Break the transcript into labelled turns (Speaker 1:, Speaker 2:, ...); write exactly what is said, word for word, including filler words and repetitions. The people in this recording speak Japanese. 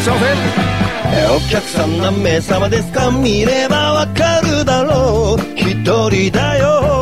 Speaker 1: しゃいませ。
Speaker 2: お客さん何名様ですか？見ればわかるだろう。一人だよ